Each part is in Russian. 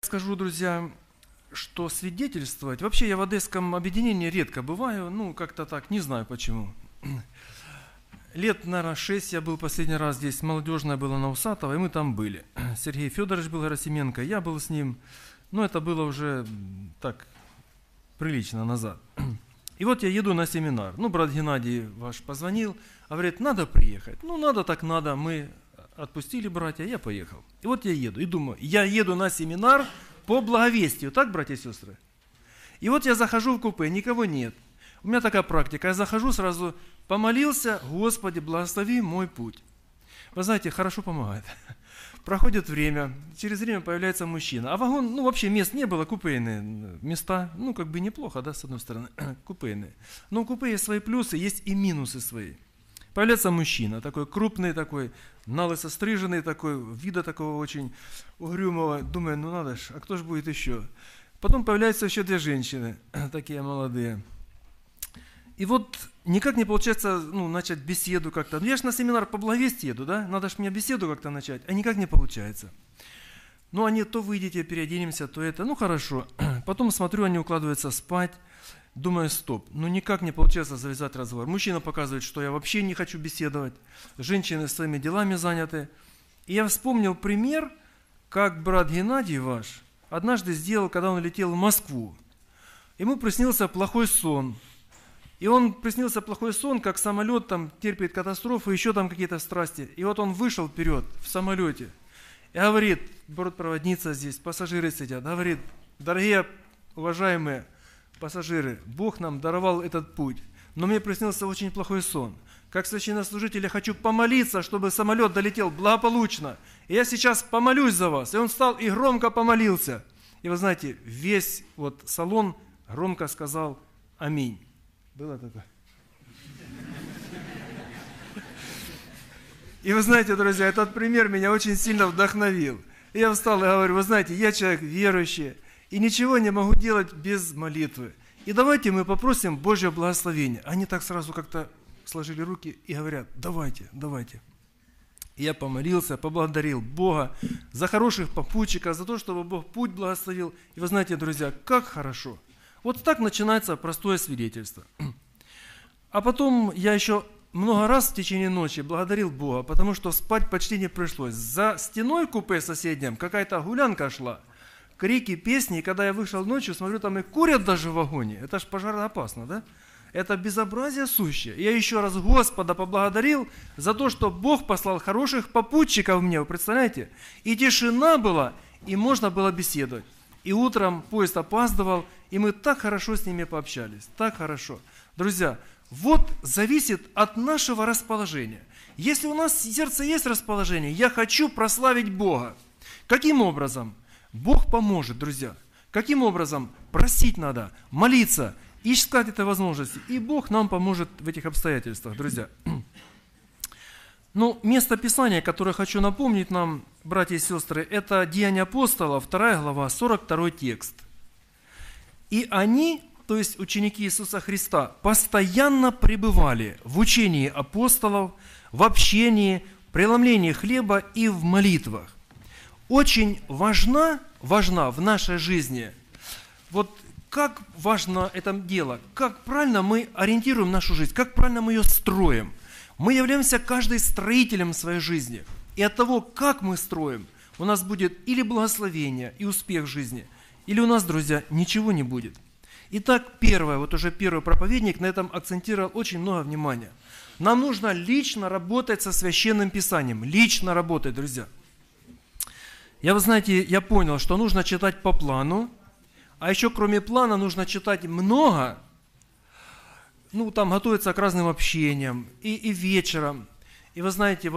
Скажу, друзья, что свидетельствовать... Вообще я в Одесском объединении редко бываю, как-то так, не знаю почему. Лет, наверное, 6 я был последний раз здесь, молодежная была на Усатово, и мы там были. Сергей Федорович был, Герасименко, я был с ним, это было уже так прилично назад. И вот я еду на семинар, брат Геннадий ваш позвонил, говорит, надо приехать. Надо так надо, мы отпустили братья, я поехал. И вот я еду, и думаю, я еду на семинар по благовестию, так, братья и сестры? И вот я захожу в купе, никого нет. У меня такая практика, я захожу сразу, помолился, Господи, благослови мой путь. Вы знаете, хорошо помогает. Проходит время, через время появляется мужчина. А вагон, вообще мест не было, купейные места, неплохо, да, с одной стороны, купейные. Но у купе есть свои плюсы, есть и минусы свои. Появляется мужчина, такой крупный, такой, налысо стриженный, такой, вида такого очень угрюмого. Думаю, надо ж, а кто же будет еще? Потом появляются еще две женщины, такие молодые. И вот никак не получается, начать беседу как-то. Я же на семинар по благовестию еду, да? Надо же мне беседу как-то начать, а никак не получается. Они то выйдете, переоденемся, то это, хорошо. Потом смотрю, они укладываются спать. Думаю, стоп, никак не получается завязать разговор. Мужчина показывает, что я вообще не хочу беседовать. Женщины своими делами заняты. И я вспомнил пример, как брат Геннадий ваш однажды сделал, когда он летел в Москву. Ему приснился плохой сон. И он приснился плохой сон, как самолет там терпит катастрофу, еще там какие-то страсти. И вот он вышел вперед в самолете и говорит, бортпроводница здесь, пассажиры сидят, говорит, дорогие, уважаемые пассажиры, Бог нам даровал этот путь, но мне приснился очень плохой сон. Как священнослужитель я хочу помолиться, чтобы самолет долетел благополучно. И я сейчас помолюсь за вас. И он встал и громко помолился. И вы знаете, весь салон громко сказал «Аминь». Было такое? И вы знаете, друзья, этот пример меня очень сильно вдохновил. И я встал и говорю, вы знаете, я человек верующий, и ничего не могу делать без молитвы. И давайте мы попросим Божьего благословения. Они так сразу как-то сложили руки и говорят, давайте. И я помолился, поблагодарил Бога за хороших попутчиков, за то, чтобы Бог путь благословил. И вы знаете, друзья, как хорошо. Вот так начинается простое свидетельство. А потом я еще много раз в течение ночи благодарил Бога, потому что спать почти не пришлось. За стеной купе соседнем какая-то гулянка шла, крики, песни. И когда я вышел ночью, смотрю, там и курят даже в вагоне. Это ж пожароопасно, да? Это безобразие сущее. Я еще раз Господа поблагодарил за то, что Бог послал хороших попутчиков мне, вы представляете? И тишина была, и можно было беседовать. И утром поезд опаздывал, и мы так хорошо с ними пообщались, так хорошо. Друзья, вот зависит от нашего расположения. Если у нас в сердце есть расположение, я хочу прославить Бога. Каким образом? Бог поможет, друзья. Каким образом? Просить надо, молиться, искать этой возможности. И Бог нам поможет в этих обстоятельствах, друзья. Место Писания, которое хочу напомнить нам, братья и сестры, это Деяния апостолов, 2 глава, 42 текст. И они, то есть ученики Иисуса Христа, постоянно пребывали в учении апостолов, в общении, преломлении хлеба и в молитвах. Очень важна в нашей жизни, как важно это дело, как правильно мы ориентируем нашу жизнь, как правильно мы ее строим. Мы являемся каждый строителем своей жизни. И от того, как мы строим, у нас будет или благословение и успех в жизни, или у нас, друзья, ничего не будет. Итак, первый проповедник на этом акцентировал очень много внимания. Нам нужно лично работать со Священным Писанием. Лично работать, друзья. Я понял, что нужно читать по плану, а еще кроме плана нужно читать много, там готовиться к разным общениям, и вечером. И вы знаете,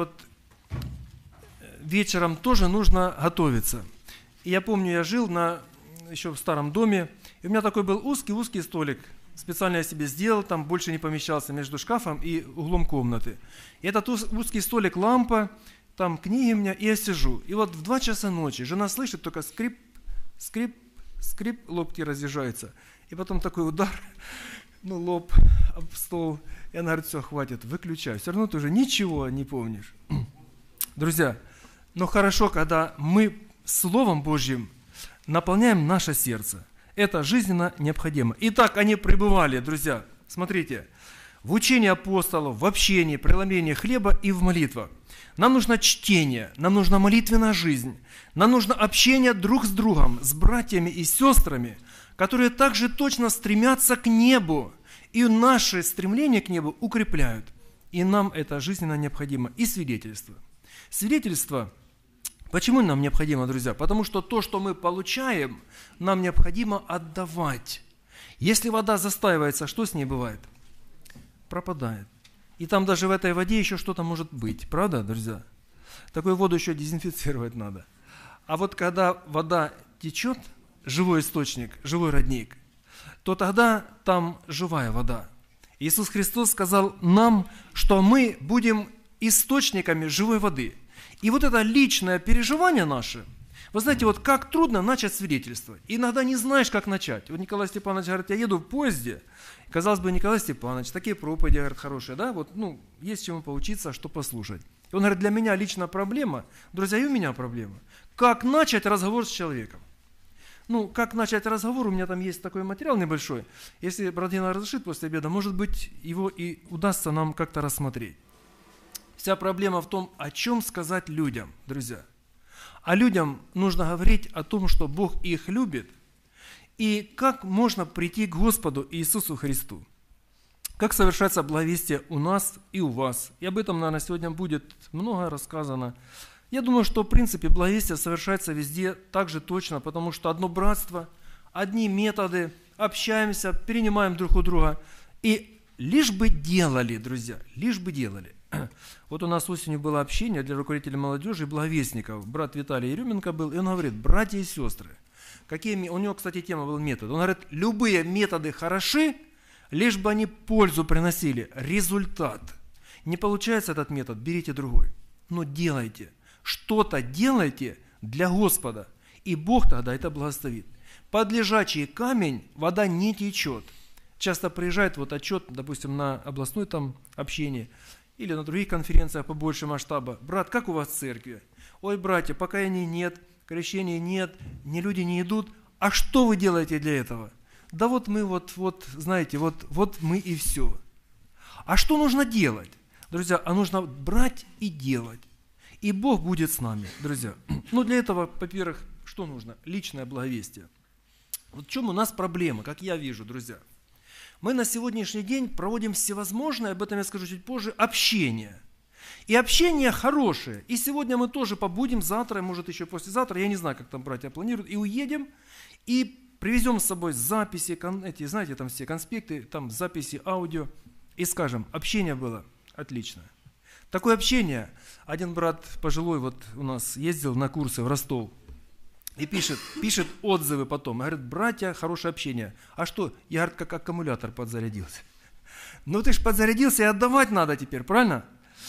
вечером тоже нужно готовиться. И я помню, я жил еще в старом доме, и у меня такой был узкий столик, специально я себе сделал, там больше не помещался между шкафом и углом комнаты. И этот узкий столик, лампа, там книги у меня, и я сижу. И в 2 часа ночи жена слышит только скрип, локти разъезжаются. И потом такой удар, лоб об стол. И она говорит, все, хватит, выключай. Все равно ты уже ничего не помнишь. Друзья, но хорошо, когда мы Словом Божьим наполняем наше сердце. Это жизненно необходимо. Итак, они пребывали, друзья, смотрите, в учении апостолов, в общении, преломлении хлеба и в молитвах. Нам нужно чтение, нам нужна молитвенная жизнь, нам нужно общение друг с другом, с братьями и сестрами, которые также точно стремятся к небу, и наши стремления к небу укрепляют. И нам это жизненно необходимо. И свидетельство. Свидетельство, почему нам необходимо, друзья? Потому что то, что мы получаем, нам необходимо отдавать. Если вода застаивается, что с ней бывает? Пропадает. И там даже в этой воде еще что-то может быть. Правда, друзья? Такую воду еще дезинфицировать надо. А вот когда вода течет, живой источник, живой родник, то тогда там живая вода. Иисус Христос сказал нам, что мы будем источниками живой воды. И вот это личное переживание наше, вы знаете, вот как трудно начать свидетельствовать. Иногда не знаешь, как начать. Вот Николай Степанович говорит, я еду в поезде. Казалось бы, Николай Степанович, такие проповеди, говорят, хорошие, да? Вот, есть чему поучиться, что послушать. И он говорит, для меня лично проблема, друзья, и у меня проблема. Как начать разговор с человеком? Как начать разговор, у меня там есть такой материал небольшой. Если брат Дина разрешит после обеда, может быть, его и удастся нам как-то рассмотреть. Вся проблема в том, о чем сказать людям, друзья. А людям нужно говорить о том, что Бог их любит, и как можно прийти к Господу Иисусу Христу. Как совершается благовестие у нас и у вас. И об этом, наверное, сегодня будет много рассказано. Я думаю, что, в принципе, благовестие совершается везде так же точно, потому что одно братство, одни методы, общаемся, перенимаем друг у друга. И лишь бы делали, друзья, лишь бы делали. Вот у нас осенью было общение для руководителей молодежи и благовестников. Брат Виталий Еременко был, и он говорит, братья и сестры, у него, кстати, тема был метод. Он говорит, любые методы хороши, лишь бы они пользу приносили, результат. Не получается этот метод, берите другой. Но делайте, что-то делайте для Господа, и Бог тогда это благословит. Под лежачий камень вода не течет. Часто приезжает вот отчет, допустим, на областное там общение, или на других конференциях побольше масштаба. Брат, как у вас в церкви? Ой, братья, покаяния нет, крещения нет, люди не идут. А что вы делаете для этого? Да вот мы знаете, вот мы и все. А что нужно делать? Друзья, нужно брать и делать. И Бог будет с нами, друзья. Для этого, во-первых, что нужно? Личное благовестие. Вот в чем у нас проблема, как я вижу, друзья. Мы на сегодняшний день проводим всевозможное, об этом я скажу чуть позже, общение. И общение хорошее. И сегодня мы тоже побудем, завтра, может еще послезавтра, я не знаю, как там братья планируют, и уедем, и привезем с собой записи, знаете, там все конспекты, там записи, аудио, и скажем, общение было отлично. Такое общение, один брат пожилой вот у нас ездил на курсы в Ростов, и пишет отзывы потом. Говорит, братья, хорошее общение. А что? Я, говорит, как аккумулятор подзарядился. Ты ж подзарядился, и отдавать надо теперь, правильно?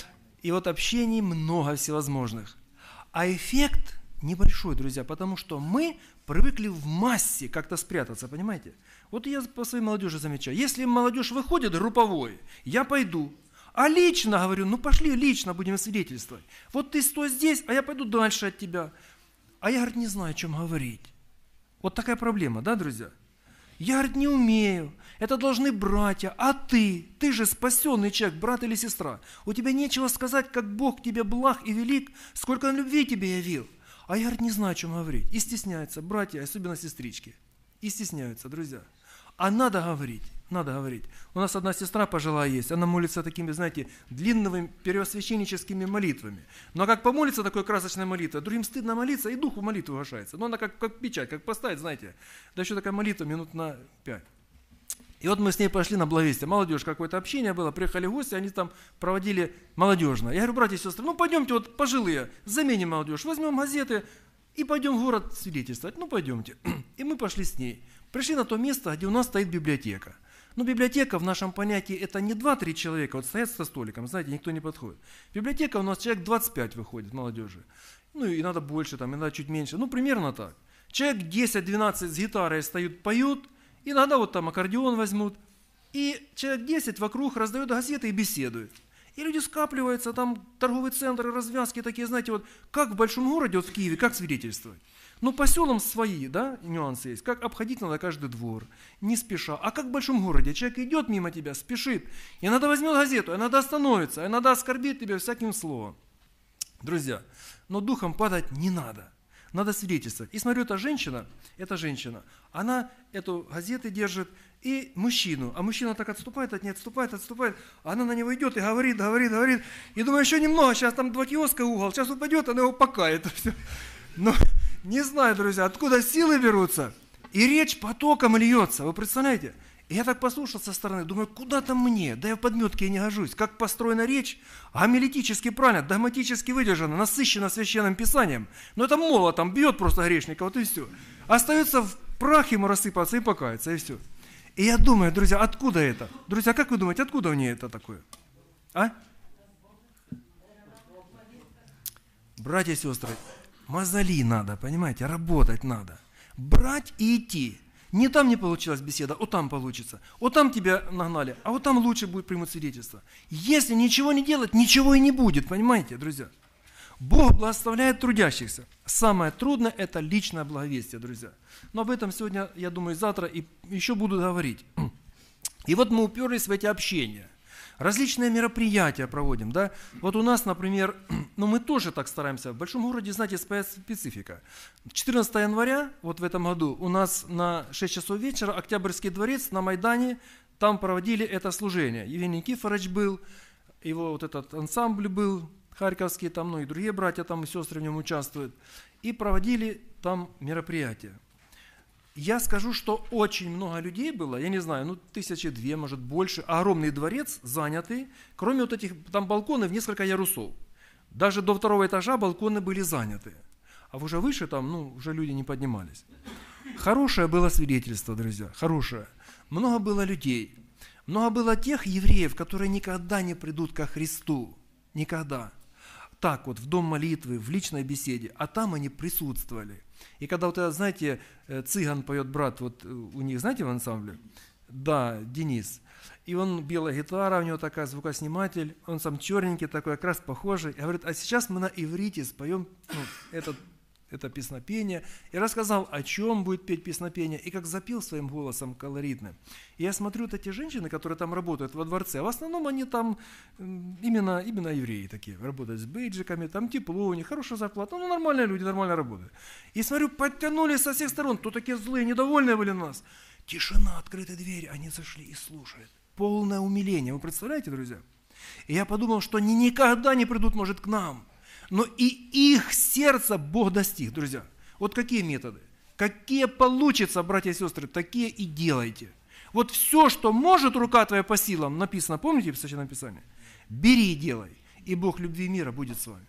И вот общений много всевозможных. А эффект небольшой, друзья, потому что мы привыкли в массе как-то спрятаться, понимаете? Вот я по своей молодежи замечаю. Если молодежь выходит групповой, я пойду. А лично, говорю, пошли лично, будем свидетельствовать. Вот ты стой здесь, а я пойду дальше от тебя. А я, говорит, не знаю, о чем говорить. Вот такая проблема, да, друзья? Я, говорит, не умею. Это должны братья. А ты же спасенный человек, брат или сестра. У тебя нечего сказать, как Бог тебе благ и велик, сколько Он любви тебе явил. А я, говорит, не знаю, о чем говорить. И стесняются братья, особенно сестрички. И стесняются, друзья. А надо говорить, надо говорить. У нас одна сестра пожилая есть, она молится такими, знаете, длинными первосвященническими молитвами. Но как помолится такой красочной молитвой, другим стыдно молиться, и дух в молитву угошается. Но она как печать, как поставить, знаете. Да еще такая молитва минут на 5. И вот мы с ней пошли на благовестие. Молодежь, какое-то общение было, приехали гости, они там проводили молодежное. Я говорю, братья и сестры, пойдемте, вот пожилые, заменим молодежь, возьмем газеты и пойдем в город свидетельствовать. Пойдемте. И мы пошли с ней. Пришли на то место, где у нас стоит библиотека. Библиотека в нашем понятии это не 2-3 человека, вот стоят со столиком, знаете, никто не подходит. Библиотека у нас человек 25 выходит, молодежи. И надо больше, иногда чуть меньше, примерно так. Человек 10-12 с гитарой стоят, поют, иногда вот там аккордеон возьмут, и человек 10 вокруг раздают газеты и беседуют. И люди скапливаются, там торговые центры, развязки такие, знаете, вот как в большом городе, вот в Киеве, как свидетельствовать? Ну, по селам свои, да, нюансы есть. Как обходить надо каждый двор, не спеша. А как в большом городе? Человек идет мимо тебя, спешит. И иногда возьмет газету, иногда остановится, иногда оскорбит тебя всяким словом. Друзья, но духом падать не надо. Надо свидетельствовать. И смотрю, эта женщина, она эту газету держит, и мужчину. А мужчина так отступает от нее, отступает. А она на него идет и говорит. И думаю, еще немного, сейчас там 2 киоска угол, сейчас упадет, она его покает. Но не знаю, друзья, откуда силы берутся. И речь потоком льется, вы представляете? И я так послушал со стороны, думаю, куда там мне? Да я в подметке и не гожусь. Как построена речь, гомилетически правильно, догматически выдержана, насыщена священным писанием. Но это молотом бьет просто грешника, вот и все. Остается в прах ему рассыпаться и покаяться, и все. И я думаю, друзья, откуда это? Друзья, как вы думаете, откуда у нее это такое? А? Братья и сестры, мозоли надо, понимаете, работать надо. Брать и идти. Не там не получилась беседа, вот там получится. Вот там тебя нагнали, а вот там лучше будет примут свидетельство. Если ничего не делать, ничего и не будет, понимаете, друзья? Бог благословляет трудящихся. Самое трудное – это личное благовестие, друзья. Но об этом сегодня, я думаю, завтра и еще буду говорить. И вот мы уперлись в эти общения. Различные мероприятия проводим, да. Вот у нас, например, мы тоже так стараемся. В большом городе, знаете, своя специфика. 14 января, вот в этом году, у нас на 6 часов вечера Октябрьский дворец на Майдане, там проводили это служение. Евгений Никифорович был, его вот этот ансамбль был, харьковский, там, и другие братья там и сестры в нем участвуют. И проводили там мероприятия. Я скажу, что очень много людей было, я не знаю, 1002, может больше, огромный дворец занятый, кроме вот этих, там балконы в несколько ярусов. Даже до 2 этажа балконы были заняты. А уже выше там, уже люди не поднимались. Хорошее было свидетельство, друзья, хорошее. Много было людей, много было тех евреев, которые никогда не придут ко Христу, никогда. Так вот, в дом молитвы, в личной беседе, а там они присутствовали. И когда вот это, знаете, цыган поет брат, вот у них, знаете, в ансамбле? Да, Денис. И он, белая гитара, у него такая, звукосниматель, он сам черненький такой, как раз похожий. И говорит, а сейчас мы на иврите споем это песнопение. И рассказал, о чем будет петь песнопение, и как запел своим голосом колоритным. И я смотрю, вот эти женщины, которые там работают во дворце, в основном они там именно евреи такие, работают с бейджиками, там тепло у них, хорошая зарплата, нормальные люди, нормально работают. И смотрю, подтянулись со всех сторон, то такие злые, недовольные были на нас. Тишина, открытые двери, они зашли и слушают. Полное умиление, вы представляете, друзья? И я подумал, что они никогда не придут, может, к нам. Но и их сердце Бог достиг, друзья. Вот какие методы? Какие получится, братья и сестры, такие и делайте. Вот все, что может рука твоя по силам, написано, помните в Священном Писании? Бери и делай, и Бог любви и мира будет с вами.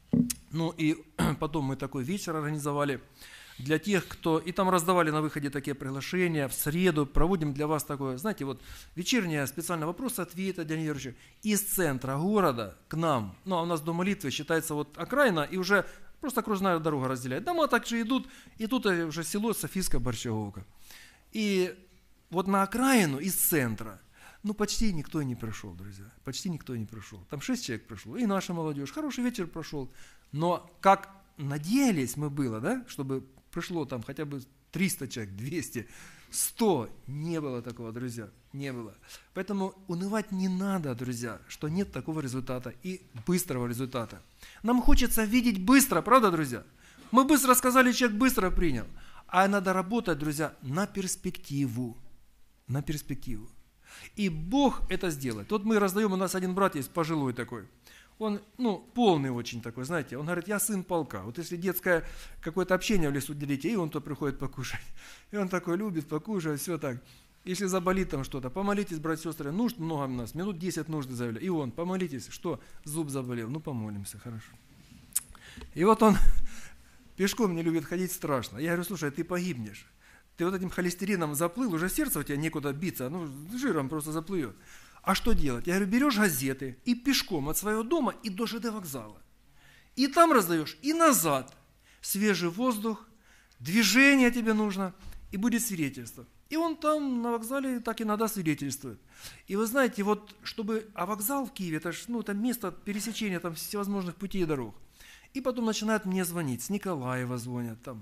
И потом мы такой вечер организовали для тех, кто... И там раздавали на выходе такие приглашения. В среду проводим для вас такое, знаете, вот вечернее специальное вопросы-ответы для неверующих. Из центра города к нам. А у нас дом молитвы считается вот окраина, и уже просто окружная дорога разделяет. Дома также идут, и тут уже село Софийская Борщаговка. И вот на окраину из центра, почти никто не пришел, друзья. Почти никто не пришел. Там 6 человек пришло, и наша молодежь. Хороший вечер прошел. Но как надеялись мы было, да, чтобы пришло там хотя бы 300 человек, 200, 100. Не было такого, друзья, не было. Поэтому унывать не надо, друзья, что нет такого результата и быстрого результата. Нам хочется видеть быстро, правда, друзья? Мы быстро сказали, человек быстро принял. А надо работать, друзья, на перспективу. На перспективу. И Бог это сделает. Вот мы раздаем, у нас один брат есть, пожилой такой. Он, полный очень такой, знаете, он говорит, я сын полка. Вот если детское какое-то общение в лесу для детей, он то приходит покушать. И он такой любит покушать, все так. Если заболит там что-то, помолитесь, братья и сестры, нужд много у нас, минут 10 нужды заявляли. И он, помолитесь, что, зуб заболел, помолимся, хорошо. И вот он пешком не любит ходить, страшно. Я говорю, слушай, ты погибнешь. Ты вот этим холестерином заплыл, уже сердце у тебя некуда биться, жиром просто заплывет. А что делать? Я говорю, берешь газеты и пешком от своего дома и до ЖД вокзала. И там раздаешь, и назад. Свежий воздух, движение тебе нужно, и будет свидетельство. И он там на вокзале так иногда свидетельствует. И вы знаете, вот чтобы, а вокзал в Киеве, это ж, ну, там место пересечения там всевозможных путей и дорог. И потом начинают мне звонить, с Николаева звонят, там,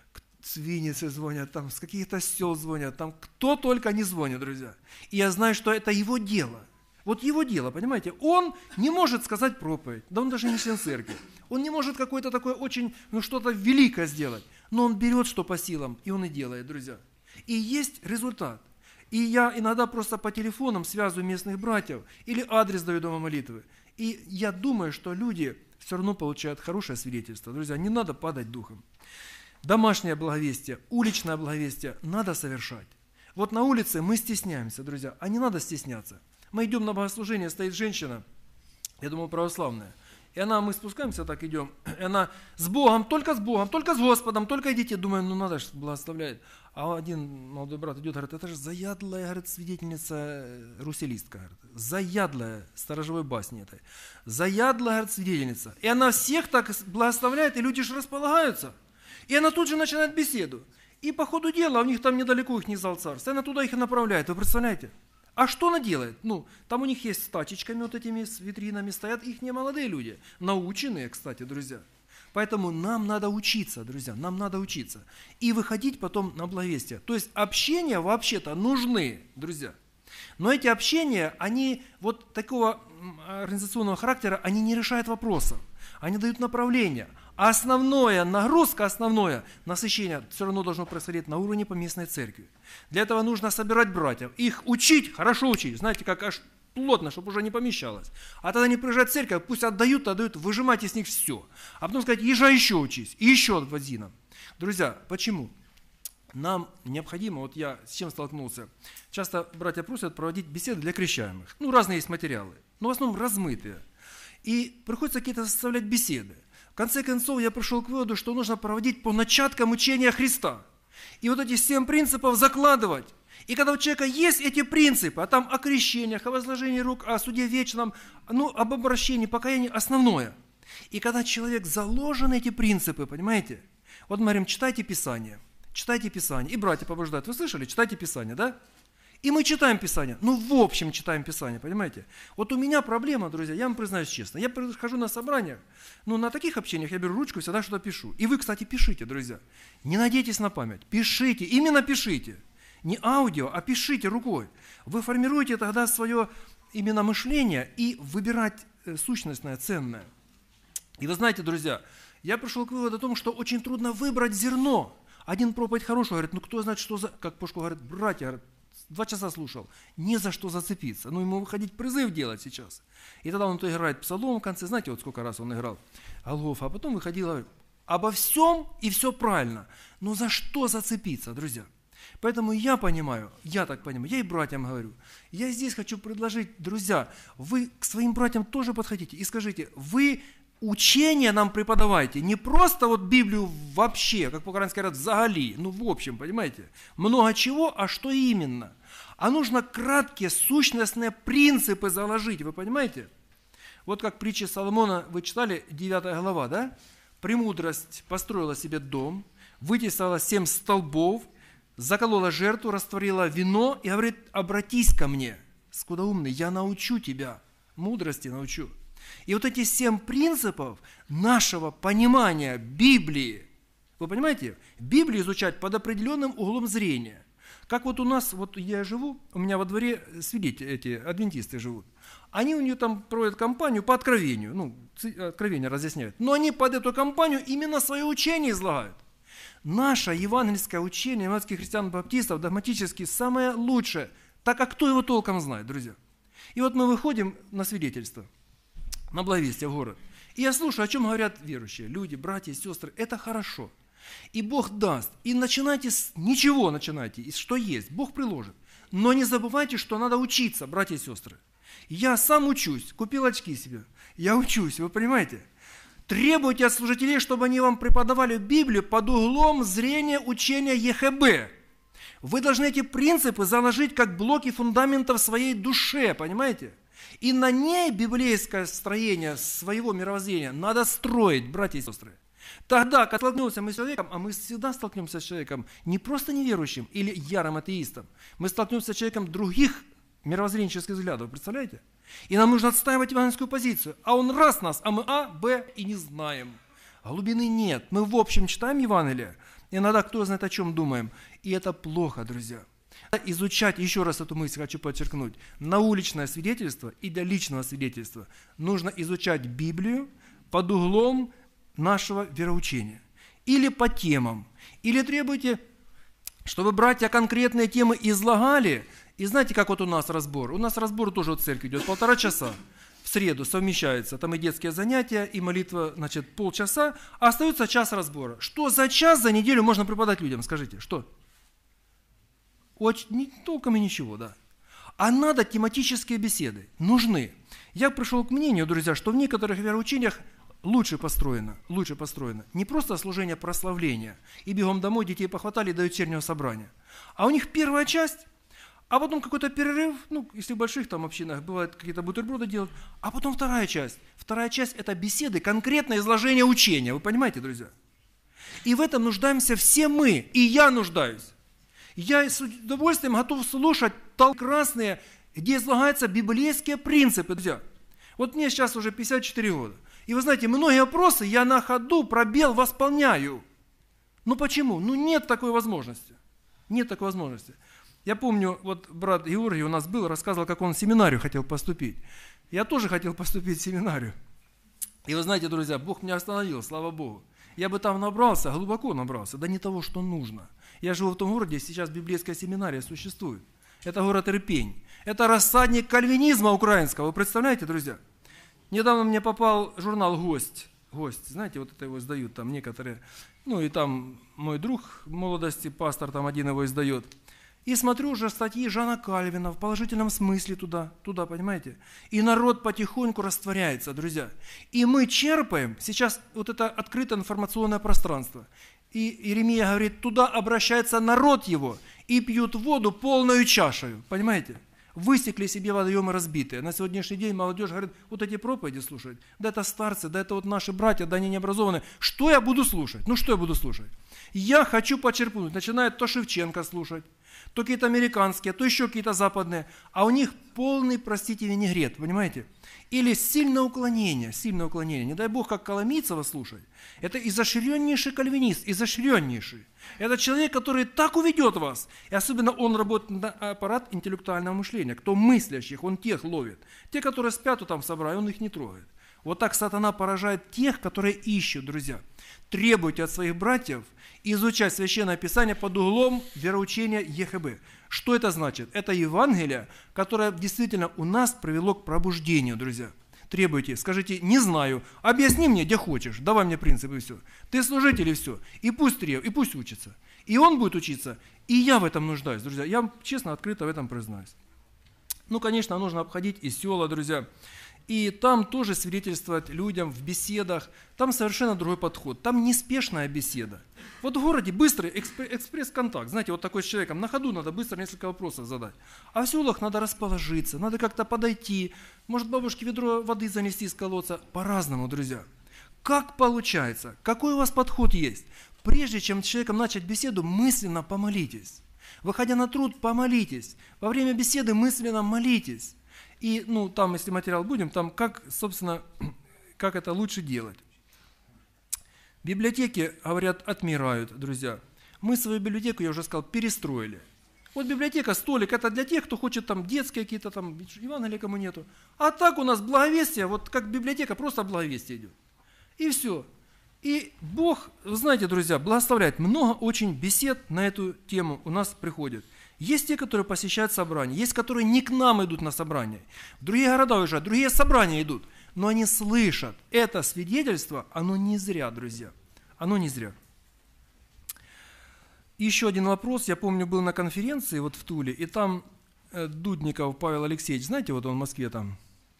с Винницы звонят, там, с каких-то сел звонят, там, кто только не звонит, друзья. И я знаю, что это его дело. Вот его дело, понимаете? Он не может сказать проповедь, да он даже не член церкви. Он не может какое-то такое очень, ну, что-то великое сделать. Но он берет, что по силам, и он и делает, друзья. И есть результат. И я иногда просто по телефонам связываю местных братьев или адрес даю дома молитвы. И я думаю, что люди все равно получают хорошее свидетельство. Друзья, не надо падать духом. Домашнее благовестие, уличное благовестие надо совершать. Вот на улице мы стесняемся, друзья, а не надо стесняться. Мы идем на богослужение, стоит женщина, я думаю, православная. И мы спускаемся, так идем, и она с Богом, только с Господом, только идите. Думаю, ну надо же, благословляет. А один молодой брат идет, говорит, это же заядлая, говорит, свидетельница, руселистка, говорит, заядлая, сторожевой басни этой, заядлая, говорит, свидетельница. И она всех так благословляет, и люди же располагаются. И она тут же начинает беседу. И по ходу дела, у них там недалеко их зал царства, она туда их и направляет, вы представляете? А что она делает? Ну, там у них есть с тачечками вот этими, с витринами стоят, их не молодые люди, наученные, кстати, друзья. Поэтому нам надо учиться, друзья, нам надо учиться. И выходить потом на благовестие. То есть общения вообще-то нужны, друзья. Но эти общения, они вот такого организационного характера, они не решают вопросов, они дают направление. А основная нагрузка, основное насыщение все равно должно происходить на уровне поместной церкви. Для этого нужно собирать братьев, их учить, хорошо учить, знаете, как аж плотно, чтобы уже не помещалось. А тогда не приезжать в церковь, пусть отдают, выжимайте с них все. А потом сказать, езжай еще учись, и еще отвози нам. Друзья, почему? Нам необходимо, вот я с чем столкнулся, часто братья просят проводить беседы для крещаемых. Ну, разные есть материалы, но в основном размытые. И приходится какие-то составлять беседы. В конце концов, я пришел к выводу, что нужно проводить по начаткам учения Христа. И вот эти 7 принципов закладывать. И когда у человека есть эти принципы, а там о крещениях, о возложении рук, о суде вечном, ну, об обращении, покаянии, основное. И когда человек заложен эти принципы, понимаете? Вот мы говорим, читайте Писание. И братья побуждают. Вы слышали? Читайте Писание, да? И мы читаем Писание. Ну, в общем, читаем Писание, понимаете? Вот у меня проблема, друзья, я вам признаюсь честно. Я прихожу на собраниях, ну, на таких общениях я беру ручку и всегда что-то пишу. И вы, кстати, пишите, друзья. Не надейтесь на память. Пишите, именно пишите. Не аудио, а пишите рукой. Вы формируете тогда свое именно мышление и выбирать сущностное, ценное. И вы знаете, друзья, я пришел к выводу о том, что очень трудно выбрать зерно. Один проповедь хороший, говорит, ну кто знает, что за... Как Пушко говорит, братья, говорит, 2 часа слушал, не за что зацепиться. Ну, ему выходить призыв делать сейчас. И тогда он то играет псалом в конце, знаете, вот сколько раз он играл, Голгофа, а потом выходил, говорит, обо всем и все правильно. Но за что зацепиться, друзья? Поэтому я понимаю, я так понимаю, я и братьям говорю, я здесь хочу предложить, друзья, вы к своим братьям тоже подходите и скажите, вы учение нам преподавайте, не просто вот Библию вообще, как по-украински говорят, взагалі, ну в общем, понимаете, много чего, а что именно? А нужно краткие, сущностные принципы заложить, вы понимаете? Вот как притча Соломона, вы читали, 9 глава, да? «Премудрость построила себе дом, вытесала 7 столбов, заколола жертву, растворила вино и говорит, обратись ко мне, скудоумный, я научу тебя, мудрости научу». И вот эти 7 принципов нашего понимания Библии, вы понимаете, Библию изучать под определенным углом зрения. Как вот у нас, вот я живу, у меня во дворе свидетели, эти адвентисты живут. Они у нее там проводят кампанию по откровению, ну, откровение разъясняют. Но они под эту кампанию именно свое учение излагают. Наше евангельское учение евангельских христиан-баптистов догматически самое лучшее, так как кто его толком знает, друзья. И вот мы выходим на свидетельство, на благовестие в город. И я слушаю, о чем говорят верующие, люди, братья, сестры. Это хорошо. И Бог даст. И начинайте с ничего, начинайте, и что есть, Бог приложит. Но не забывайте, что надо учиться, братья и сестры. Я сам учусь, купил очки себе. Я учусь, вы понимаете? Требуйте от служителей, чтобы они вам преподавали Библию под углом зрения учения ЕХБ. Вы должны эти принципы заложить как блоки фундамента в своей душе, понимаете? И на ней библейское строение своего мировоззрения надо строить, братья и сестры. Тогда, когда столкнемся мы с человеком, а мы всегда столкнемся с человеком не просто неверующим или ярым атеистом, мы столкнемся с человеком других мировоззренческих взглядов, представляете? И нам нужно отстаивать евангельскую позицию. А он раз нас, а мы А, Б и не знаем. Глубины нет. Мы в общем читаем Евангелие, иногда кто знает о чем думаем. И это плохо, друзья. Изучать, еще раз эту мысль хочу подчеркнуть, на уличное свидетельство и для личного свидетельства нужно изучать Библию под углом нашего вероучения. Или по темам. Или требуйте, чтобы братья конкретные темы излагали. И знаете, как вот у нас разбор? У нас разбор тоже в церкви идет 1,5 часа. В среду совмещается. Там и детские занятия, и молитва, значит, полчаса. А остается час разбора. Что за час за неделю можно преподать людям? Скажите, что? Очень, толком и ничего, да. А надо тематические беседы. Нужны. Я пришел к мнению, друзья, что в некоторых вероучениях лучше построено. Не просто служение прославления. И бегом домой детей похватали до вечернего собрания. А у них первая часть, а потом какой-то перерыв, ну, если в больших там общинах бывает какие-то бутерброды делать, а потом вторая часть. Вторая часть – это беседы, конкретное изложение учения. Вы понимаете, друзья? И в этом нуждаемся все мы, и я нуждаюсь. Я с удовольствием готов слушать красные, где излагаются библейские принципы, друзья. Вот мне сейчас уже 54 года. И вы знаете, многие вопросы я на ходу пробел восполняю. Ну почему? Ну нет такой возможности. Нет такой возможности. Я помню, вот брат Георгий у нас был, рассказывал, как он в семинарию хотел поступить. Я тоже хотел поступить в семинарию. И вы знаете, друзья, Бог меня остановил, слава Богу. Я бы там набрался, глубоко набрался, да не того, что нужно. Я живу в том городе, сейчас библейская семинария существует. Это город Ирпень. Это рассадник кальвинизма украинского. Вы представляете, друзья? Недавно мне попал журнал «Гость». «Гость», знаете, вот это его издают там некоторые. Ну и там мой друг в молодости, пастор там один его издает. И смотрю уже статьи Жана Кальвина в положительном смысле туда, понимаете? И народ потихоньку растворяется, друзья. И мы черпаем сейчас вот это открытое информационное пространство. И Иеремия говорит, туда обращается народ его и пьют воду полную чашею, понимаете? Высекли себе водоемы разбитые. На сегодняшний день молодежь говорит, вот эти проповеди слушать, да это старцы, да это вот наши братья, да они не образованные. Что я буду слушать? Ну что я буду слушать? Я хочу почерпнуть. Начинают то Шевченко слушать, то какие-то американские, то еще какие-то западные. А у них полный, простите, винегрет, понимаете? Или сильное уклонение. Не дай Бог, как Коломийцева слушать. Это изощреннейший кальвинист, изощреннейший. Это человек, который так уведет вас. И особенно он работает на аппарат интеллектуального мышления. Кто мыслящих, он тех ловит. Те, которые спят там в собрании, он их не трогает. Вот так сатана поражает тех, которые ищут, друзья. Требуйте от своих братьев изучать Священное Писание под углом вероучения ЕХБ. Что это значит? Это Евангелие, которое действительно у нас привело к пробуждению, друзья. Требуйте, скажите, не знаю, объясни мне, где хочешь, давай мне принципы и все. Ты служитель и все. И пусть требует, и пусть учится. И он будет учиться, и я в этом нуждаюсь, друзья. Я честно, открыто в этом признаюсь. Ну, конечно, нужно обходить и села, друзья. И там тоже свидетельствовать людям в беседах. Там совершенно другой подход. Там неспешная беседа. Вот в городе быстрый экспресс-контакт. Знаете, вот такой с человеком. На ходу надо быстро несколько вопросов задать. А в селах надо расположиться, надо как-то подойти. Может, бабушке ведро воды занести из колодца. По-разному, друзья. Как получается? Какой у вас подход есть? Прежде чем с человеком начать беседу, мысленно помолитесь. Выходя на труд, помолитесь. Во время беседы мысленно молитесь. И, ну, там, если материал будем, там, как, собственно, как это лучше делать. Библиотеки, говорят, отмирают, друзья. Мы свою библиотеку, я уже сказал, перестроили. Вот библиотека, столик, это для тех, кто хочет там детские какие-то там, Евангелия кому нету. А так у нас благовестие, вот как библиотека, просто благовестие идет. И все. И Бог, вы знаете, друзья, благословляет. Много очень бесед на эту тему у нас приходит. Есть те, которые посещают собрания, есть, которые не к нам идут на собрания. В другие города уезжают, другие собрания идут. Но они слышат. Это свидетельство, оно не зря, друзья. Оно не зря. Еще один вопрос. Я помню, был на конференции вот в Туле, и там Дудников Павел Алексеевич, знаете, вот он в Москве там,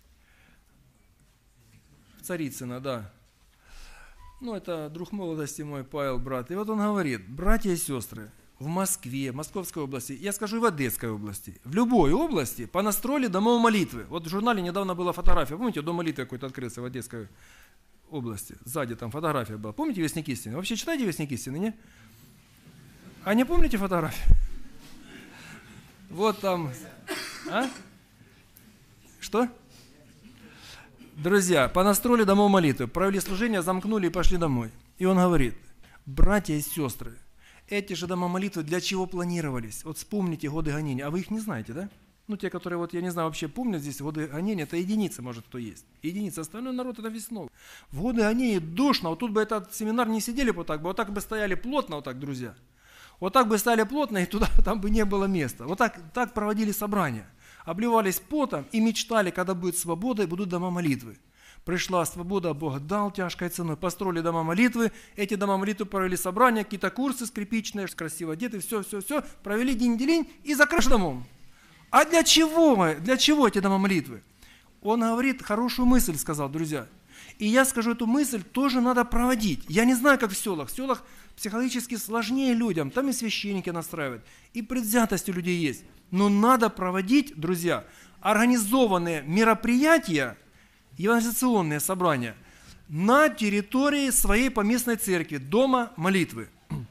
Царицына, да. Ну, это друг молодости мой, Павел, брат. И вот он говорит, братья и сестры, в Москве, Московской области, я скажу и в Одесской области, в любой области понастроили домов молитвы. Вот в журнале недавно была фотография, помните, дом молитвы какой-то открылся в Одесской области. Сзади там фотография была. Помните Вестник истины? Вообще читаете Вестник истины, не? А не помните фотографию? Вот там. А? Что? Друзья, понастроили домов молитвы, провели служение, замкнули и пошли домой. И он говорит: братья и сестры, эти же дома молитвы для чего планировались? Вот вспомните годы гонения. А вы их не знаете, да? Ну, те, которые, вот я не знаю, вообще помнят здесь годы гонения, это единицы, может, кто есть. Единицы, остальной народ это весь новый. В годы гонения душно, вот тут бы этот семинар не сидели бы вот так бы стояли плотно, вот так, друзья. Вот так бы стояли плотно, и туда там бы не было места. Вот так проводили собрания. Обливались потом и мечтали, когда будет свобода и будут дома молитвы. Пришла свобода, Бог дал тяжкой ценой. Построили дома молитвы, эти дома молитвы провели собрания, какие-то курсы скрипичные, красиво одеты, все, провели день-день и закрыли домом. А для чего? Для чего эти дома молитвы? Он говорит, хорошую мысль сказал, друзья. И я скажу, эту мысль тоже надо проводить. Я не знаю, как в селах. В селах психологически сложнее людям. Там и священники настраивают, и предвзятость у людей есть. Но надо проводить, друзья, организованные мероприятия, евангелизационные собрания на территории своей поместной церкви, дома молитвы.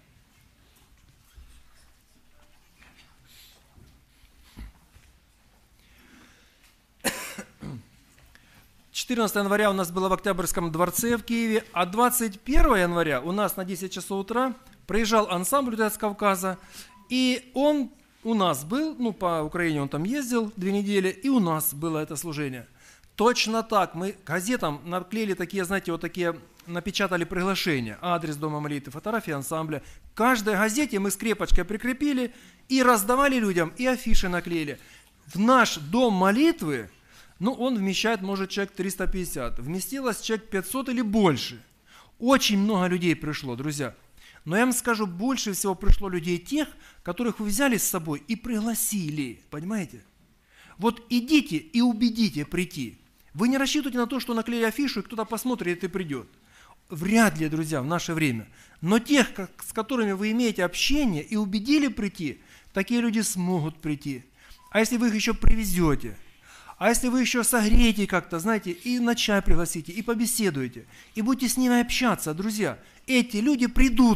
14 января у нас было в Октябрьском дворце в Киеве, а 21 января у нас на 10 часов утра приезжал ансамбль из Кавказа, и он у нас был, ну по Украине он там ездил 2 недели, и у нас было это служение. Точно так, мы газетам наклеили такие, знаете, вот такие, напечатали приглашения, адрес дома молитвы, фотографии ансамбля. К каждой газете мы скрепочкой прикрепили и раздавали людям, и афиши наклеили. В наш дом молитвы, ну, он вмещает, может, человек 350. Вместилось человек 500 или больше. Очень много людей пришло, друзья. Но я вам скажу, больше всего пришло людей тех, которых вы взяли с собой и пригласили. Понимаете? Вот идите и убедите прийти. Вы не рассчитывайте на то, что наклеили афишу, и кто-то посмотрит и придет. Вряд ли, друзья, в наше время. Но тех, с которыми вы имеете общение и убедили прийти, такие люди смогут прийти. А если вы их еще привезете, а если вы еще согреете как-то, знаете, и на чай пригласите, и побеседуете, и будете с ними общаться, друзья, эти люди придут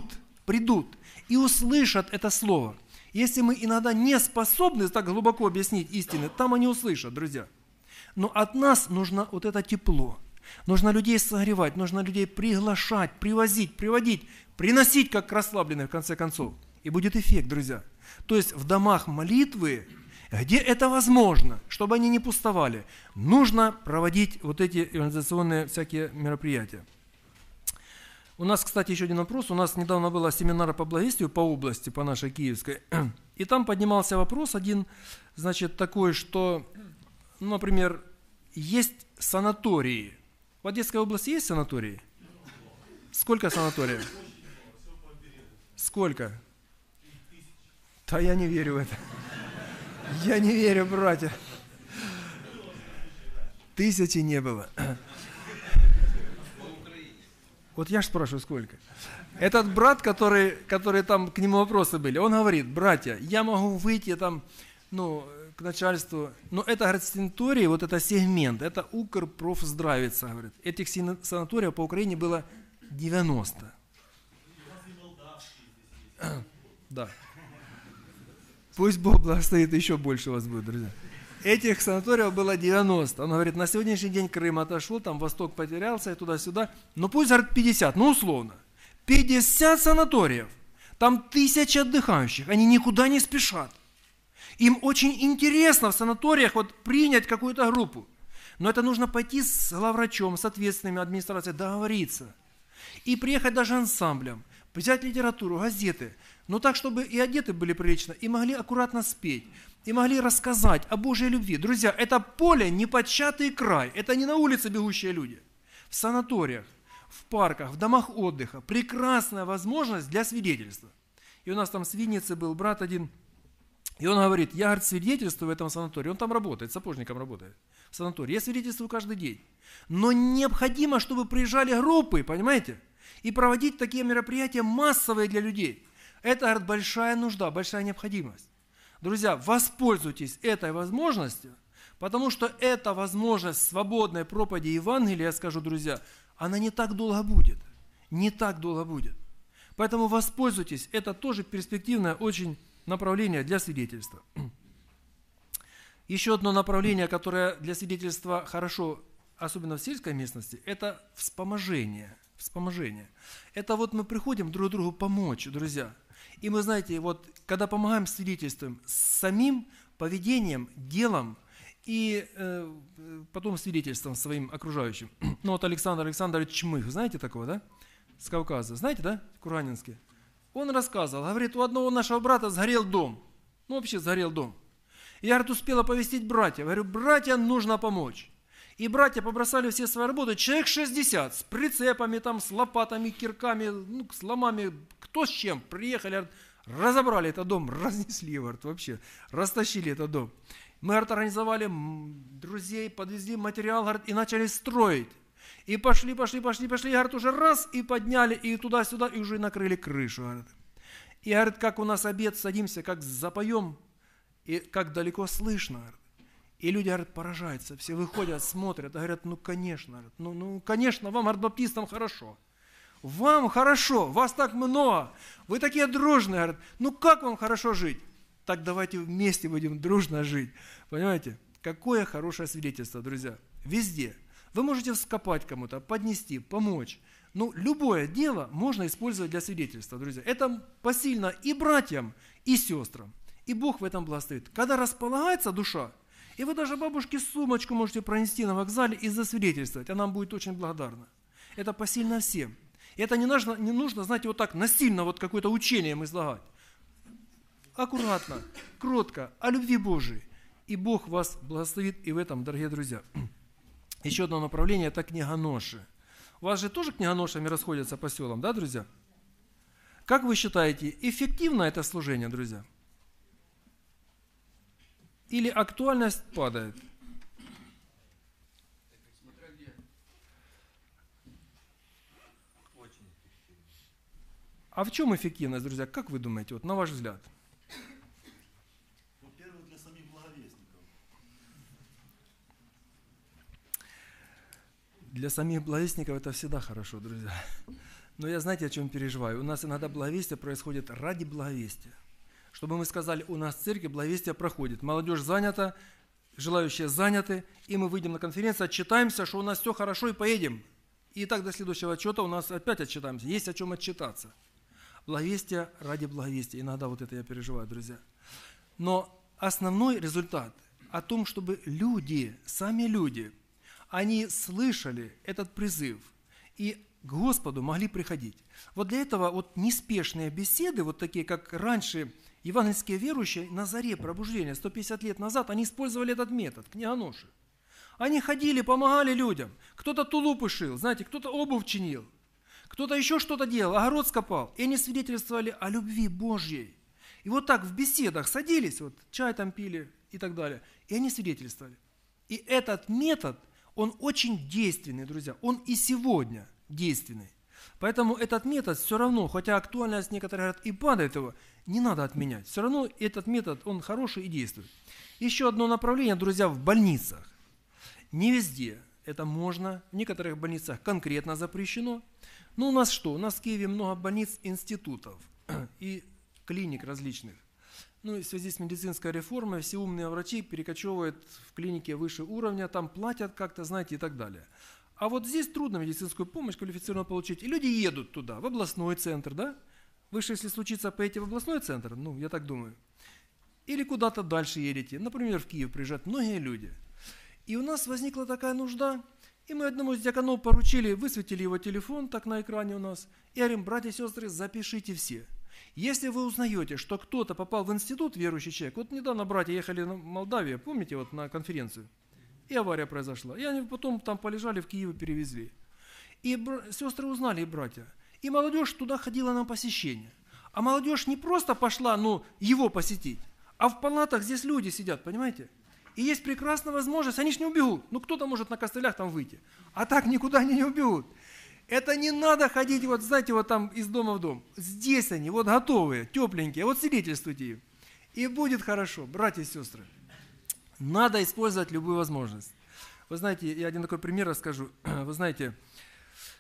и услышат это слово. Если мы иногда не способны так глубоко объяснить истины, там они услышат, друзья. Но от нас нужно вот это тепло. Нужно людей согревать, нужно людей приглашать, привозить, приводить, приносить как расслабленных в конце концов. И будет эффект, друзья. То есть в домах молитвы, где это возможно, чтобы они не пустовали, нужно проводить вот эти организационные всякие мероприятия. У нас, кстати, еще один вопрос. У нас недавно был семинар по благовестию по области, по нашей Киевской. И там поднимался вопрос один, значит, такой, что, например, есть санатории. В Одесской области есть санатории? Сколько санаториев? Сколько? Да я не верю в это. Я не верю, братья. 1000 не было. Вот я ж спрашиваю, сколько. Этот брат, который там, к нему вопросы были, он говорит, братья, я могу выйти там, к начальству, но это, говорит, санатории, вот это сегмент, это Укрпрофздравица, говорит. Этих санаториев по Украине было 90. Да. Пусть Бог благословит, еще больше у вас будет, друзья. Этих санаториев было 90. Он говорит, на сегодняшний день Крым отошел, там Восток потерялся и туда-сюда. Ну пусть, говорит, 50, условно. 50 санаториев. Там 1000 отдыхающих. Они никуда не спешат. Им очень интересно в санаториях принять какую-то группу. Но это нужно пойти с главврачом, с ответственными администрацией, договориться. И приехать даже ансамблем, взять литературу, газеты. Но так, чтобы и одеты были прилично, и могли аккуратно спеть, и могли рассказать о Божьей любви. Друзья, это поле непочатый край, это не на улице бегущие люди. В санаториях, в парках, в домах отдыха прекрасная возможность для свидетельства. И у нас там с Винницы был брат один, и он говорит, я, говорит, свидетельствую в этом санатории, он там работает, сапожником работает, в санатории, я свидетельствую каждый день. Но необходимо, чтобы приезжали группы, понимаете, и проводить такие мероприятия массовые для людей. Это, говорит, большая нужда, большая необходимость. Друзья, воспользуйтесь этой возможностью, потому что эта возможность свободной проповеди Евангелия, я скажу, друзья, она не так долго будет. Не так долго будет. Поэтому воспользуйтесь, это тоже перспективное очень направление для свидетельства. Еще одно направление, которое для свидетельства хорошо, особенно в сельской местности, это вспоможение. Вспоможение. Это вот мы приходим друг другу помочь, друзья. И мы, знаете, вот когда помогаем свидетельствуем с самим поведением, делом и потом свидетельством своим окружающим. Ну вот Александр Александрович Чмых, знаете такого, да? С Кавказа. Знаете, да? Куранинский. Он рассказывал, говорит, у одного нашего брата сгорел дом. Ну вообще сгорел дом. Я, говорит, успел оповестить братьев. Говорю, братьям нужно помочь. И братья побросали все свои работы, человек 60, с прицепами, там, с лопатами, кирками, ну, с ломами, кто с чем. Приехали, разобрали этот дом, разнесли, говорит, вообще, растащили этот дом. Мы, говорит, организовали друзей, подвезли материал, говорит, и начали строить. И пошли, говорит, уже раз, и подняли, и туда-сюда, и уже накрыли крышу, говорит. И, говорит, как у нас обед, садимся, как запоем, и как далеко слышно, говорит. И люди, говорят, поражаются, все выходят, смотрят, говорят, ну, конечно, конечно, вам, говорит, баптистам хорошо. Вам хорошо, вас так много, вы такие дружные, говорят, ну, как вам хорошо жить? Так давайте вместе будем дружно жить. Понимаете? Какое хорошее свидетельство, друзья. Везде. Вы можете вскопать кому-то, поднести, помочь. Ну, любое дело можно использовать для свидетельства, друзья. Это посильно и братьям, и сестрам. И Бог в этом благословит. Когда располагается душа, и вы даже бабушке сумочку можете пронести на вокзале и засвидетельствовать. Она вам будет очень благодарна. Это посильно всем. И это не нужно, знаете, вот так насильно вот какое-то учение им излагать. Аккуратно, кротко, о любви Божией. И Бог вас благословит и в этом, дорогие друзья. Еще одно направление – это книгоноши. У вас же тоже книгоношами расходятся по селам, да, друзья? Как вы считаете, эффективно это служение, друзья? Или актуальность падает? Смотря где. Очень эффективно. А в чем эффективность, друзья? Как вы думаете, вот на ваш взгляд? Во-первых, для самих благовестников. Для самих благовестников это всегда хорошо, друзья. Но я, знаете, о чем переживаю? У нас иногда благовестие происходит ради благовестия. Чтобы мы сказали, у нас в церкви благовестие проходит. Молодежь занята, желающие заняты, и мы выйдем на конференцию, отчитаемся, что у нас все хорошо, и поедем. И так до следующего отчета у нас опять отчитаемся. Есть о чем отчитаться. Благовестие ради благовестия. Иногда вот это я переживаю, друзья. Но основной результат о том, чтобы люди, сами люди, они слышали этот призыв и к Господу могли приходить. Вот для этого вот неспешные беседы, вот такие, как раньше евангельские верующие на заре пробуждения, 150 лет назад, они использовали этот метод, книгоноши. Они ходили, помогали людям. Кто-то тулупы шил, знаете, кто-то обувь чинил, кто-то еще что-то делал, огород скопал. И они свидетельствовали о любви Божьей. И вот так в беседах садились, вот чай там пили и так далее. И они свидетельствовали. И этот метод, он очень действенный, друзья. Он и сегодня действенный. Поэтому этот метод все равно, хотя актуальность некоторые говорят и падает его, не надо отменять. Все равно этот метод, он хороший и действует. Еще одно направление, друзья, в больницах. Не везде это можно, в некоторых больницах конкретно запрещено. Но у нас что? У нас в Киеве много больниц, институтов и клиник различных. Ну и в связи с медицинской реформой все умные врачи перекочевывают в клиники выше уровня, там платят как-то, знаете, и так далее. А вот здесь трудно медицинскую помощь квалифицированно получить. И люди едут туда, в областной центр, да? Вы же, если случится, поедете в областной центр, ну, я так думаю. Или куда-то дальше едете. Например, в Киев приезжают многие люди. И у нас возникла такая нужда, и мы одному из диаконов поручили, высветили его телефон так на экране у нас, и говорим, братья и сестры, запишите все. Если вы узнаете, что кто-то попал в институт, верующий человек, вот недавно братья ехали в Молдавию, помните, вот на конференцию, и авария произошла. И они потом там полежали, в Киев перевезли. И сестры узнали, и братья. И молодежь туда ходила на посещение. А молодежь не просто пошла, его посетить, а в палатах здесь люди сидят, понимаете? И есть прекрасная возможность, они ж не убегут. Кто-то может на костылях там выйти. А так никуда они не убегут. Это не надо ходить, вот знаете, вот там из дома в дом. Здесь они, вот готовые, тепленькие, вот свидетельствуйте им. И будет хорошо, братья и сестры. Надо использовать любую возможность. Вы знаете, я один такой пример расскажу. Вы знаете,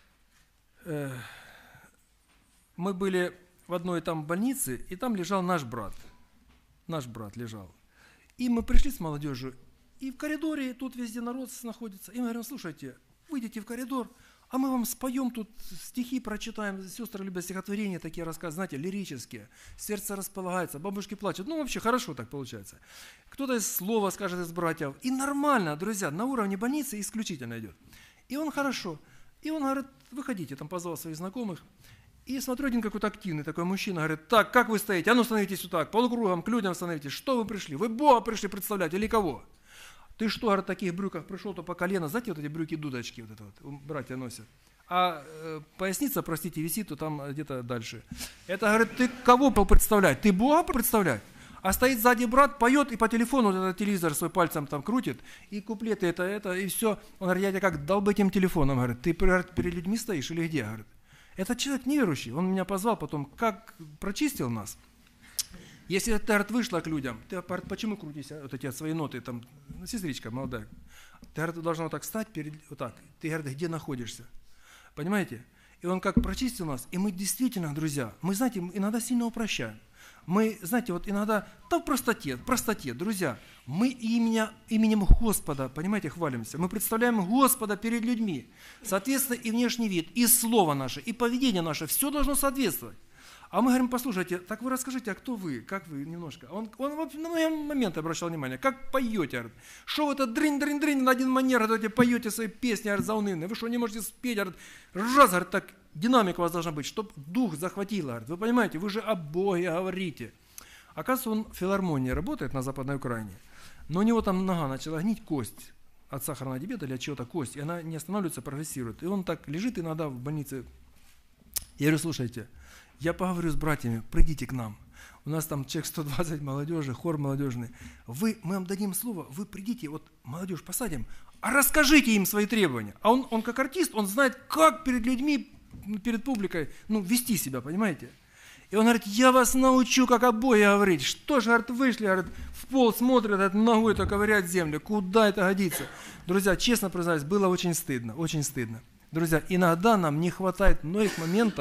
мы были в одной там больнице, и там лежал наш брат. Наш брат лежал. И мы пришли с молодежью, и в коридоре тут везде народ находится. И мы говорим, слушайте, выйдите в коридор, а мы вам споем тут стихи, прочитаем. Сестры любят стихотворения, такие рассказы, знаете, лирические. Сердце располагается, бабушки плачут. Ну, вообще хорошо так получается. Кто-то из слова скажет из братьев. И нормально, друзья, на уровне больницы исключительно идет. И он хорошо. И он говорит, выходите, там позвал своих знакомых. И смотрю, один какой-то активный такой мужчина, говорит, так, как вы стоите? А ну становитесь вот так, полукругом, к людям становитесь. Что вы пришли? Вы Бога пришли представлять или кого? Ты что, говорит, в таких брюках пришел, то по колено, знаете, вот эти брюки-дудочки, вот это вот, братья носят. А поясница, простите, висит, то там где-то дальше. Это, говорит, ты кого представлять? Ты Бога представлять? А стоит сзади брат, поет и по телефону вот этот телевизор свой пальцем там крутит, и куплеты это, и все. Он говорит, я тебя как долб этим телефоном, говорит, ты перед людьми стоишь или где, говорит. Этот человек неверующий, он меня позвал потом, как прочистил нас. Если ты, говорит, вышла к людям, ты, говорит, почему крутишь вот эти свои ноты, там, сестричка молодая, ты, говорит, должна вот так встать, вот так, ты, говорит, где находишься, понимаете? И он как прочистил нас, и мы действительно, друзья, мы, знаете, иногда сильно упрощаем. Мы, знаете, вот иногда, да в простоте, друзья, мы именем Господа, понимаете, хвалимся. Мы представляем Господа перед людьми. Соответственно, и внешний вид, и слово наше, и поведение наше, все должно соответствовать. А мы говорим, послушайте, так вы расскажите, а кто вы, как вы немножко. Он на мои моменты обращал внимание, как поете, говорит. Что вы это дрынь-дрынь-дрынь на один манер, говорит, поете свои песни, говорит, заунывные. Вы что, не можете спеть, говорит, раз, говорит, так. Динамика у вас должна быть, чтобы дух захватил. Вы понимаете, вы же о Боге говорите. Оказывается, он в филармонии работает на Западной Украине, но у него там нога начала гнить, кость от сахарного диабета или от чего-то кость, и она не останавливается, прогрессирует. И он так лежит иногда в больнице. Я говорю, слушайте, я поговорю с братьями, придите к нам. У нас там человек 120 молодежи, хор молодежный. Мы вам дадим слово, вы придите, вот молодежь посадим, а расскажите им свои требования. А он как артист, он знает, как перед людьми, перед публикой, вести себя, понимаете? И он говорит, я вас научу, как о Боге говорить. Что же, говорит, вышли, говорит, в пол смотрят, говорит, ногой то ковырять землю. Куда это годится? Друзья, честно признаюсь, было очень стыдно, очень стыдно. Друзья, иногда нам не хватает многих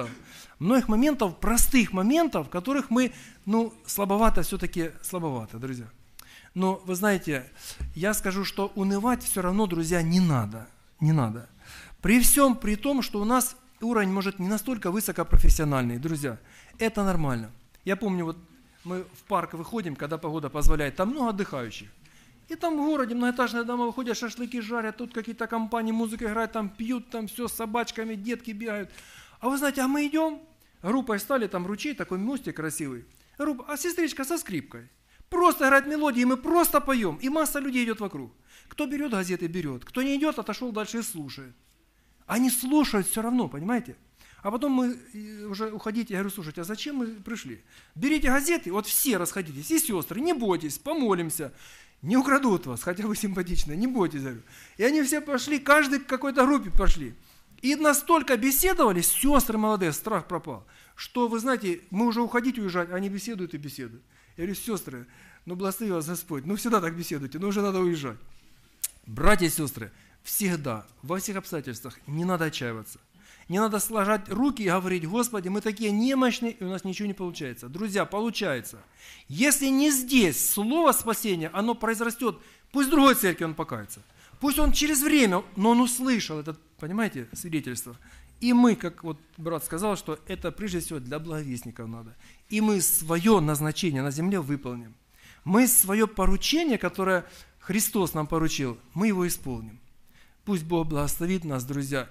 моментов, простых моментов, в которых мы, слабовато, все-таки слабовато, друзья. Но, вы знаете, я скажу, что унывать все равно, друзья, не надо, не надо. При всем при том, что у нас уровень, может, не настолько высокопрофессиональный, друзья, это нормально. Я помню, вот мы в парк выходим, когда погода позволяет, там много отдыхающих. И там в городе многоэтажные дома выходят, шашлыки жарят, тут какие-то компании, музыка играет, там пьют, там все с собачками, детки бегают. А вы знаете, а мы идем, группой стали, там ручей, такой мостик красивый, а сестричка со скрипкой. Просто играет мелодии, мы просто поем, и масса людей идет вокруг. Кто берет газеты, берет, кто не идет, отошел дальше и слушает. Они слушают все равно, понимаете? А потом мы уже уходите, я говорю, слушайте, а зачем мы пришли? Берите газеты, вот все расходитесь, и сестры, не бойтесь, помолимся, не украдут вас, хотя вы симпатичные, не бойтесь, говорю. И они все пошли, каждый к какой-то группе пошли. И настолько беседовали, сестры молодые, страх пропал, что, вы знаете, мы уже уезжать, они беседуют и беседуют. Я говорю, сестры, благослови вас Господь, всегда так беседуйте, уже надо уезжать. Братья и сестры, всегда, во всех обстоятельствах не надо отчаиваться. Не надо сложить руки и говорить, Господи, мы такие немощные, и у нас ничего не получается. Друзья, получается. Если не здесь слово спасения, оно произрастет, пусть в другой церкви он покается. Пусть он через время, но он услышал это, понимаете, свидетельство. И мы, как вот брат сказал, что это прежде всего для благовестников надо. И мы свое назначение на земле выполним. Мы свое поручение, которое Христос нам поручил, мы его исполним. Пусть Бог благословит нас, друзья,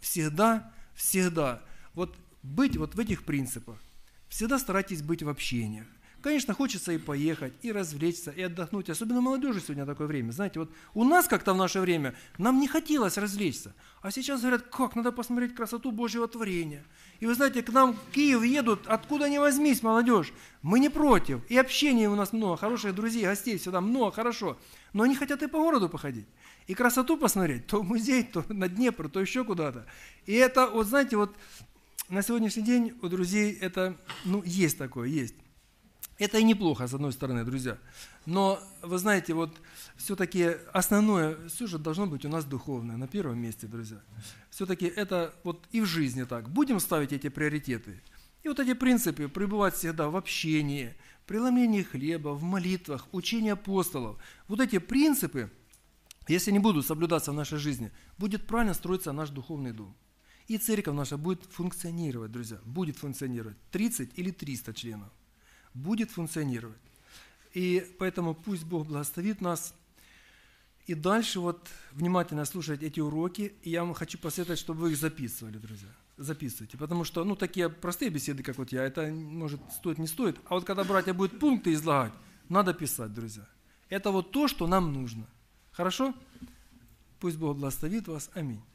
всегда вот быть вот в этих принципах. Всегда старайтесь быть в общениях. Конечно, хочется и поехать, и развлечься, и отдохнуть. Особенно молодежи сегодня такое время. Знаете, вот у нас как-то в наше время нам не хотелось развлечься. А сейчас говорят, как, надо посмотреть красоту Божьего творения. И вы знаете, к нам в Киев едут, откуда ни возьмись, молодежь. Мы не против. И общения у нас много, хороших друзей, гостей всегда много, хорошо. Но они хотят и по городу походить. И красоту посмотреть, то в музей, то на Днепр, то еще куда-то. И это, вот знаете, вот на сегодняшний день у друзей это, есть такое, есть. Это и неплохо, с одной стороны, друзья. Но, вы знаете, вот все-таки основное, все же должно быть у нас духовное, на первом месте, друзья. Все-таки это вот и в жизни так. Будем ставить эти приоритеты. И вот эти принципы, пребывать всегда в общении, преломлении хлеба, в молитвах, учении апостолов. Вот эти принципы, если не будут соблюдаться в нашей жизни, будет правильно строиться наш духовный дом. И церковь наша будет функционировать, друзья, будет функционировать. 30 или 300 членов. Будет функционировать. И поэтому пусть Бог благословит нас. И дальше вот внимательно слушать эти уроки. И я вам хочу посоветовать, чтобы вы их записывали, друзья. Записывайте. Потому что, такие простые беседы, как вот я, это, может, стоит, не стоит. А вот когда братья будут пункты излагать, надо писать, друзья. Это вот то, что нам нужно. Хорошо? Пусть Бог благословит вас. Аминь.